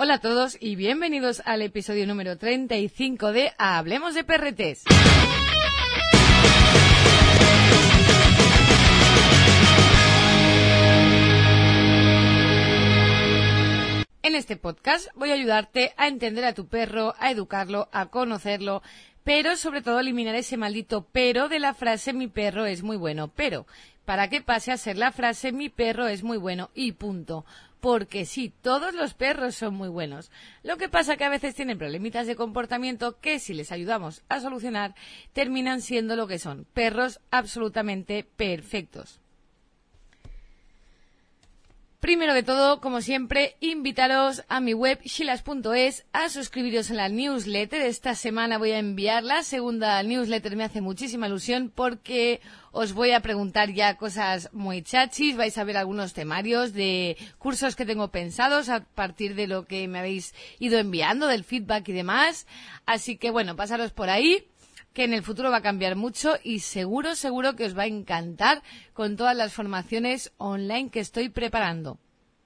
Hola a todos y bienvenidos al episodio número 35 de Hablemos de Perretes. En este podcast voy a ayudarte a entender a tu perro, a educarlo, a conocerlo, pero sobre todo eliminar ese maldito pero de la frase mi perro es muy bueno, pero para que pase a ser la frase mi perro es muy bueno y punto. Porque sí, todos los perros son muy buenos. Lo que pasa que a veces tienen problemitas de comportamiento que si les ayudamos a solucionar terminan siendo lo que son, perros absolutamente perfectos. Primero de todo, como siempre, invitaros a mi web shilas.es a suscribiros a la newsletter. Esta semana voy a enviar la segunda newsletter, me hace muchísima ilusión porque os voy a preguntar ya cosas muy chachis, vais a ver algunos temarios de cursos que tengo pensados a partir de lo que me habéis ido enviando, del feedback y demás. Así que bueno, pasaros por ahí, que en el futuro va a cambiar mucho y seguro que os va a encantar con todas las formaciones online que estoy preparando.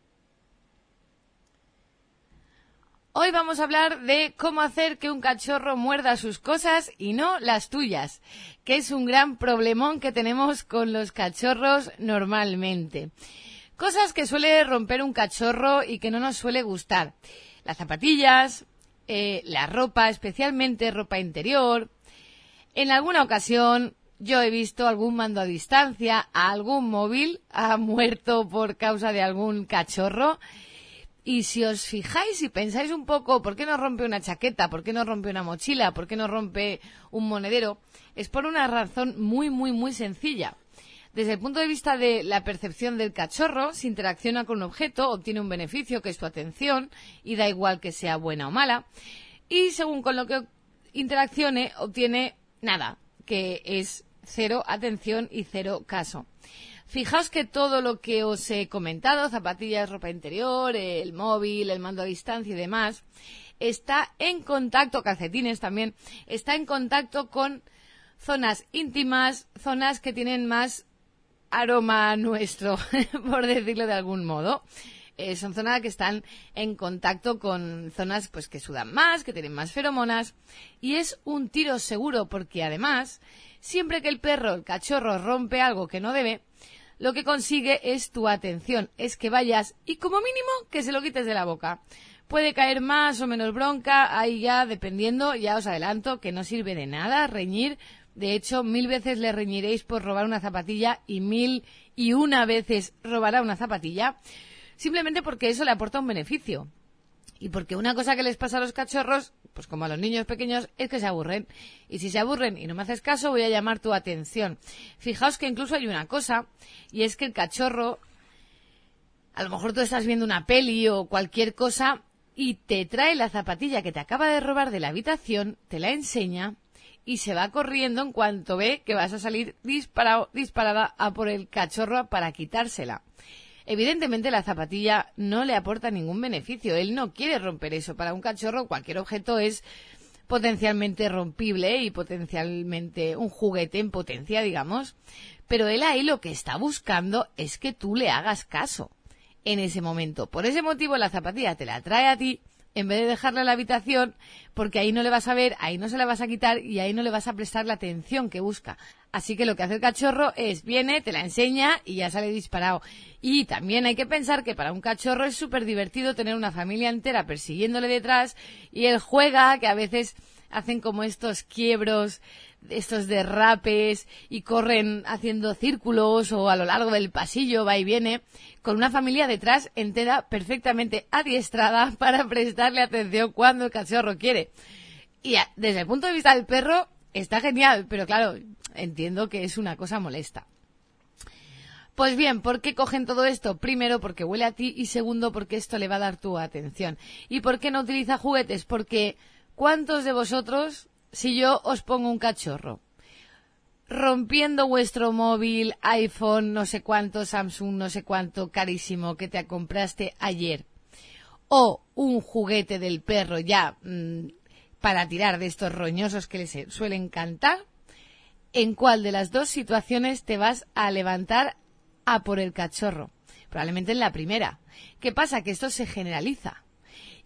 Hoy vamos a hablar de cómo hacer que un cachorro muerda sus cosas y no las tuyas, que es un gran problemón que tenemos con los cachorros normalmente. Cosas que suele romper un cachorro y que no nos suele gustar. Las zapatillas, la ropa, especialmente ropa interior. En alguna ocasión yo he visto algún mando a distancia, algún móvil ha muerto por causa de algún cachorro. Y si os fijáis y pensáis un poco, ¿por qué no rompe una chaqueta? ¿Por qué no rompe una mochila? ¿Por qué no rompe un monedero? Es por una razón muy sencilla. Desde el punto de vista de la percepción del cachorro, si interacciona con un objeto, obtiene un beneficio que es tu atención, y da igual que sea buena o mala. Y según con lo que interaccione, obtiene nada, que es cero atención y cero caso. Fijaos que todo lo que os he comentado, zapatillas, ropa interior, el móvil, el mando a distancia y demás, está en contacto, calcetines también, está en contacto con zonas íntimas, zonas que tienen más aroma nuestro, por decirlo de algún modo. Son zonas que están en contacto con zonas pues que sudan más, que tienen más feromonas, y es un tiro seguro porque además, siempre que el perro, el cachorro, rompe algo que no debe, lo que consigue es tu atención, es que vayas y como mínimo que se lo quites de la boca. Puede caer más o menos bronca, ahí ya dependiendo, ya os adelanto que no sirve de nada reñir. De hecho, 1000 veces le reñiréis por robar una zapatilla y 1001 veces robará una zapatilla, simplemente porque eso le aporta un beneficio. Y porque una cosa que les pasa a los cachorros, pues como a los niños pequeños, es que se aburren. Y si se aburren y no me haces caso, voy a llamar tu atención. Fijaos que incluso hay una cosa, y es que el cachorro, a lo mejor tú estás viendo una peli o cualquier cosa, y te trae la zapatilla que te acaba de robar de la habitación, te la enseña, y se va corriendo en cuanto ve que vas a salir disparada a por el cachorro para quitársela. Evidentemente la zapatilla no le aporta ningún beneficio, él no quiere romper eso. Para un cachorro cualquier objeto es potencialmente rompible y potencialmente un juguete en potencia, digamos, pero él ahí lo que está buscando es que tú le hagas caso en ese momento. Por ese motivo la zapatilla te la trae a ti en vez de dejarla en la habitación, porque ahí no le vas a ver, ahí no se la vas a quitar y ahí no le vas a prestar la atención que busca. Así que lo que hace el cachorro es, viene, te la enseña y ya sale disparado. Y también hay que pensar que para un cachorro es súper divertido tener una familia entera persiguiéndole detrás y él juega, que a veces hacen como estos quiebros, estos derrapes y corren haciendo círculos o a lo largo del pasillo va y viene, con una familia detrás entera perfectamente adiestrada para prestarle atención cuando el cachorro quiere. Y desde el punto de vista del perro está genial, pero claro, entiendo que es una cosa molesta. Pues bien, ¿por qué cogen todo esto? Primero, porque huele a ti y segundo, porque esto le va a dar tu atención. ¿Y por qué no utiliza juguetes? Porque ¿cuántos de vosotros, si yo os pongo un cachorro rompiendo vuestro móvil, iPhone, no sé cuánto, Samsung, no sé cuánto, carísimo, que te compraste ayer, o un juguete del perro ya para tirar de estos roñosos que les suelen cantar, ¿en cuál de las dos situaciones te vas a levantar a por el cachorro? Probablemente en la primera. ¿Qué pasa? Que esto se generaliza.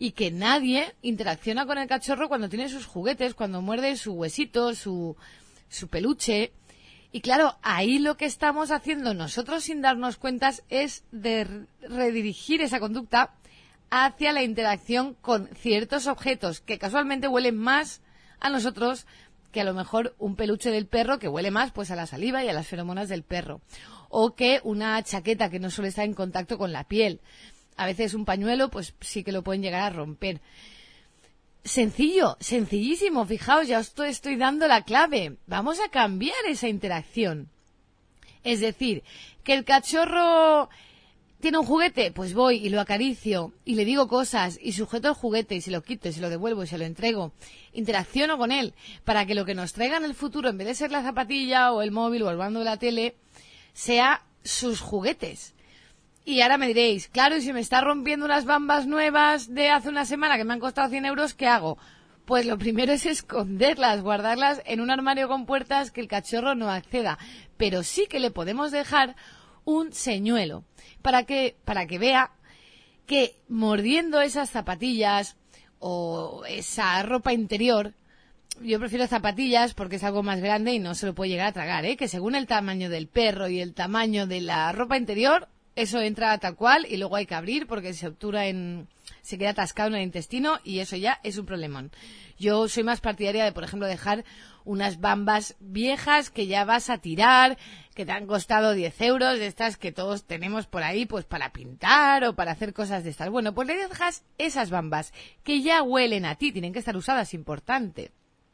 y que nadie interacciona con el cachorro cuando tiene sus juguetes, cuando muerde su huesito, su peluche. Y claro, ahí lo que estamos haciendo nosotros sin darnos cuenta es de redirigir esa conducta hacia la interacción con ciertos objetos que casualmente huelen más a nosotros que a lo mejor un peluche del perro que huele más pues a la saliva y a las feromonas del perro. O que una chaqueta que no suele estar en contacto con la piel. A veces un pañuelo pues sí que lo pueden llegar a romper. Sencillo, sencillísimo. Fijaos, ya os estoy dando la clave. Vamos a cambiar esa interacción. Es decir, que el cachorro tiene un juguete, pues voy y lo acaricio y le digo cosas y sujeto el juguete y se lo quito y se lo devuelvo y se lo entrego. Interacciono con él para que lo que nos traiga en el futuro, en vez de ser la zapatilla o el móvil o el mando de la tele, sea sus juguetes. Y ahora me diréis, claro, y si me está rompiendo unas bambas nuevas de hace una semana que me han costado 100 euros, ¿qué hago? Pues lo primero es esconderlas, guardarlas en un armario con puertas que el cachorro no acceda. Pero sí que le podemos dejar un señuelo para que vea que mordiendo esas zapatillas o esa ropa interior, yo prefiero zapatillas porque es algo más grande y no se lo puede llegar a tragar, que según el tamaño del perro y el tamaño de la ropa interior, eso entra tal cual y luego hay que abrir porque se queda atascado en el intestino y eso ya es un problemón. Yo soy más partidaria de, por ejemplo, dejar unas bambas viejas que ya vas a tirar, que te han costado 10 euros, de estas que todos tenemos por ahí pues para pintar o para hacer cosas de estas. Bueno, pues le dejas esas bambas que ya huelen a ti, tienen que estar usadas, importante.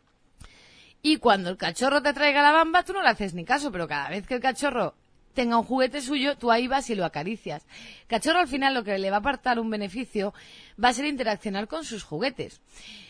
Y cuando el cachorro te traiga la bamba, tú no le haces ni caso, pero cada vez que el cachorro tenga un juguete suyo, tú ahí vas y lo acaricias. Cachorro al final lo que le va a aportar un beneficio va a ser interaccionar con sus juguetes.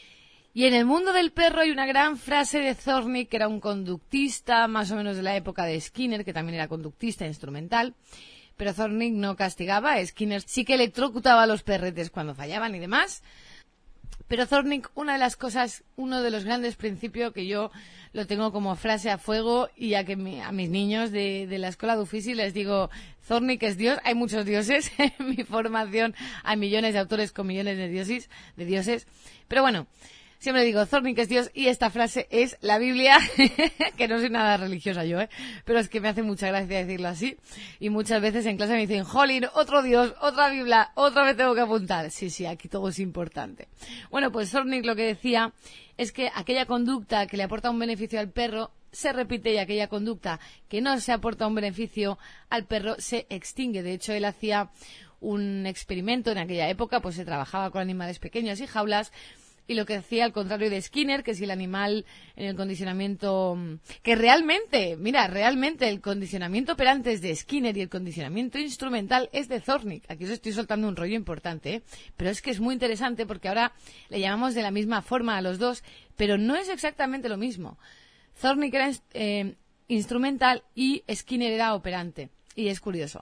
Y en el mundo del perro hay una gran frase de Zornig, que era un conductista más o menos de la época de Skinner, que también era conductista instrumental, pero Zornig no castigaba, Skinner sí que electrocutaba a los perretes cuando fallaban y demás. Pero Zornig, una de las cosas, uno de los grandes principios que yo lo tengo como frase a fuego y a mis niños de la escuela de Uffizi les digo, Zornig es Dios, hay muchos dioses, en mi formación hay millones de autores con millones de dioses, pero bueno, siempre digo, Zornig es Dios y esta frase es la Biblia, que no soy nada religiosa yo, pero es que me hace mucha gracia decirlo así. Y muchas veces en clase me dicen, jolín, otro Dios, otra Biblia, otra vez tengo que apuntar. Sí, aquí todo es importante. Bueno, pues Zornig lo que decía es que aquella conducta que le aporta un beneficio al perro se repite y aquella conducta que no se aporta un beneficio al perro se extingue. De hecho, él hacía un experimento en aquella época, pues se trabajaba con animales pequeños y jaulas. Y lo que decía, al contrario de Skinner, que si el animal en el condicionamiento... Que realmente el condicionamiento operante es de Skinner y el condicionamiento instrumental es de Zornig. Aquí os estoy soltando un rollo importante, pero es que es muy interesante porque ahora le llamamos de la misma forma a los dos, pero no es exactamente lo mismo. Zornig era instrumental y Skinner era operante. Y es curioso.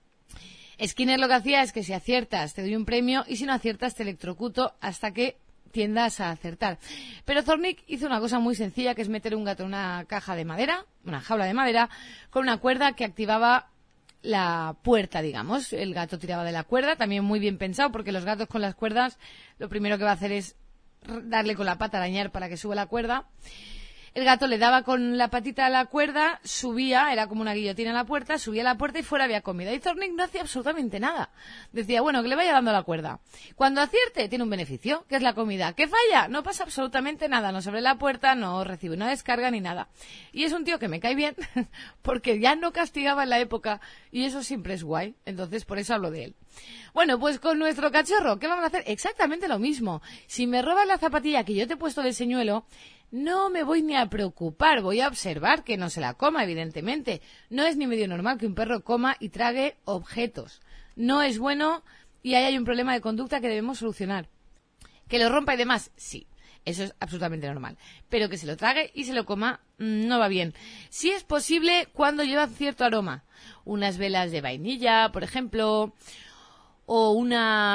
Skinner lo que hacía es que si aciertas te doy un premio y si no aciertas te electrocuto hasta que tiendas a acertar. Pero Zornig hizo una cosa muy sencilla, que es meter un gato en una caja de madera, una jaula de madera, con una cuerda que activaba la puerta, digamos. El gato tiraba de la cuerda, también muy bien pensado, porque los gatos con las cuerdas lo primero que va a hacer es darle con la pata, arañar para que suba la cuerda. El gato le daba con la patita a la cuerda, subía, era como una guillotina en la puerta, subía a la puerta y fuera había comida. Y Zornig no hacía absolutamente nada. Decía, bueno, que le vaya dando la cuerda. Cuando acierte, tiene un beneficio, que es la comida. ¿Qué falla? No pasa absolutamente nada. No se abre la puerta, no recibe una descarga ni nada. Y es un tío que me cae bien, porque ya no castigaba en la época, y eso siempre es guay. Entonces, por eso hablo de él. Bueno, pues con nuestro cachorro, ¿qué vamos a hacer? Exactamente lo mismo. Si me robas la zapatilla que yo te he puesto de señuelo, no me voy ni a preocupar, voy a observar que no se la coma, evidentemente. No es ni medio normal que un perro coma y trague objetos. No es bueno y ahí hay un problema de conducta que debemos solucionar. ¿Que lo rompa y demás? Sí, eso es absolutamente normal. Pero que se lo trague y se lo coma no va bien. Sí es posible cuando lleva cierto aroma. Unas velas de vainilla, por ejemplo, O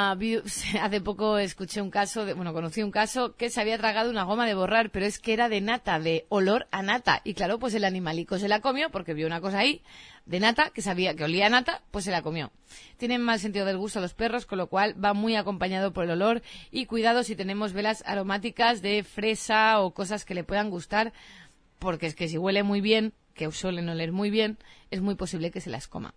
hace poco escuché conocí un caso que se había tragado una goma de borrar, pero es que era de nata, de olor a nata. Y claro, pues el animalico se la comió porque vio una cosa ahí de nata, que sabía que olía a nata, pues se la comió. Tienen mal sentido del gusto los perros, con lo cual va muy acompañado por el olor. Y cuidado si tenemos velas aromáticas de fresa o cosas que le puedan gustar, porque es que si huele muy bien, que suelen oler muy bien, es muy posible que se las coma.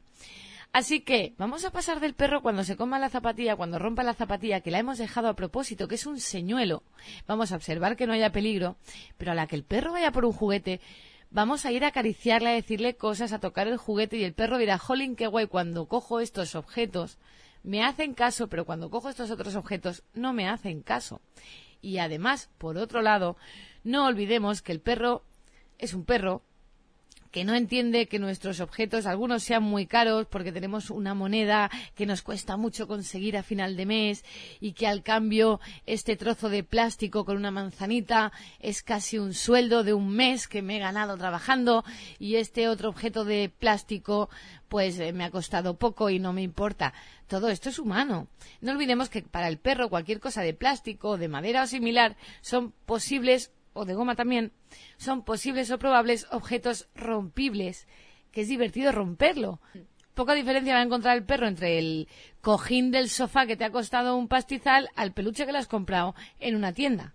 Así que vamos a pasar del perro cuando se coma la zapatilla, cuando rompa la zapatilla, que la hemos dejado a propósito, que es un señuelo. Vamos a observar que no haya peligro, pero a la que el perro vaya por un juguete, vamos a ir a acariciarle, a decirle cosas, a tocar el juguete y el perro dirá, jolín, qué guay, cuando cojo estos objetos me hacen caso, pero cuando cojo estos otros objetos no me hacen caso. Y además, por otro lado, no olvidemos que el perro es un perro, que no entiende que nuestros objetos, algunos sean muy caros porque tenemos una moneda que nos cuesta mucho conseguir a final de mes y que al cambio este trozo de plástico con una manzanita es casi un sueldo de un mes que me he ganado trabajando y este otro objeto de plástico pues me ha costado poco y no me importa. Todo esto es humano. No olvidemos que para el perro cualquier cosa de plástico, de madera o similar son posibles, o de goma también, son posibles o probables objetos rompibles, que es divertido romperlo. Poca diferencia va a encontrar el perro entre el cojín del sofá que te ha costado un pastizal al peluche que le has comprado en una tienda.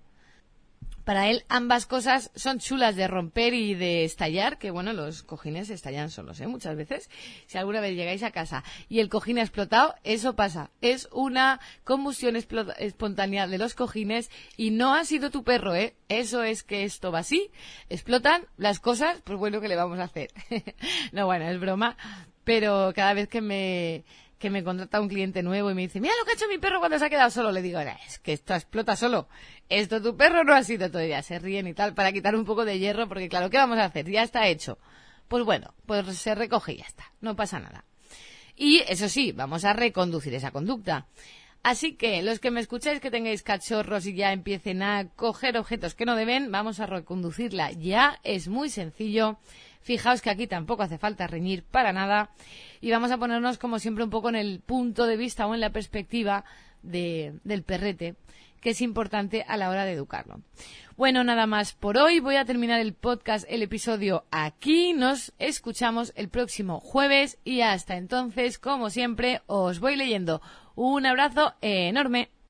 Para él ambas cosas son chulas de romper y de estallar, que bueno, los cojines estallan solos, muchas veces. Si alguna vez llegáis a casa y el cojín ha explotado, eso pasa. Es una combustión espontánea de los cojines y no ha sido tu perro, Eso es que esto va así, explotan las cosas, pues bueno, ¿qué le vamos a hacer? No, bueno, es broma, pero cada vez que me contrata un cliente nuevo y me dice, mira lo que ha hecho mi perro cuando se ha quedado solo, le digo, es que esto explota solo, esto tu perro no ha sido todavía, se ríen y tal, para quitar un poco de hierro, porque claro, ¿qué vamos a hacer? Ya está hecho. Pues bueno, pues se recoge y ya está, no pasa nada. Y eso sí, vamos a reconducir esa conducta. Así que los que me escucháis que tengáis cachorros y ya empiecen a coger objetos que no deben, vamos a reconducirla. Ya es muy sencillo. Fijaos que aquí tampoco hace falta reñir para nada y vamos a ponernos como siempre un poco en el punto de vista o en la perspectiva del perrete, que es importante a la hora de educarlo. Bueno, nada más por hoy. Voy a terminar el podcast, el episodio aquí. Nos escuchamos el próximo jueves y hasta entonces, como siempre, os voy leyendo. Un abrazo enorme.